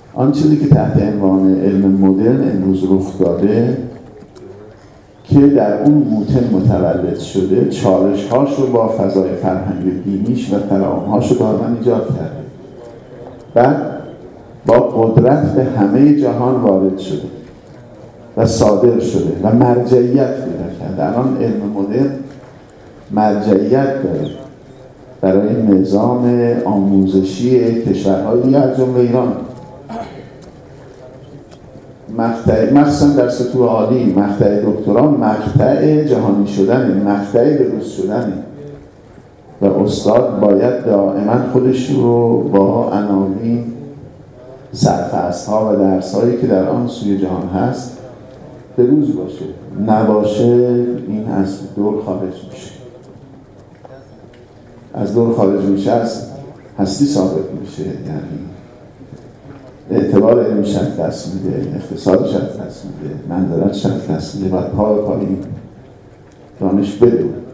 آن چیزی که تحت عنوان علم مدرن امروز رخ داده که در اون موتن متولد شده، چالش‌هاش رو با فضای فرهنگ دینیش و ترام‌هاش رو با من ایجاد کرده. بعد با قدرت به همه جهان وارد شده و صادر شده و مرجعیت پیدا کرده. الان علم مدرن مرجعیت داره برای نظام آموزشی کشورهای دیگه از جمله ایران. مخصوصا در سطوح عالی، مقطع دکترا مقطع جهانی شدن، مقطع بروز شدن و استاد باید دائما خودش رو با عناوین سرفصل‌ها و درس‌هایی که در آن سوی جهان هست بروز باشه. نباشه این از دور خارج میشه. از دور خارج میشه، از هستی ثابت میشه. یعنی اعتبار علمیش از دست میده، اقتصادش از دست میده، منظرتش از دست میده و پای این دانش بده.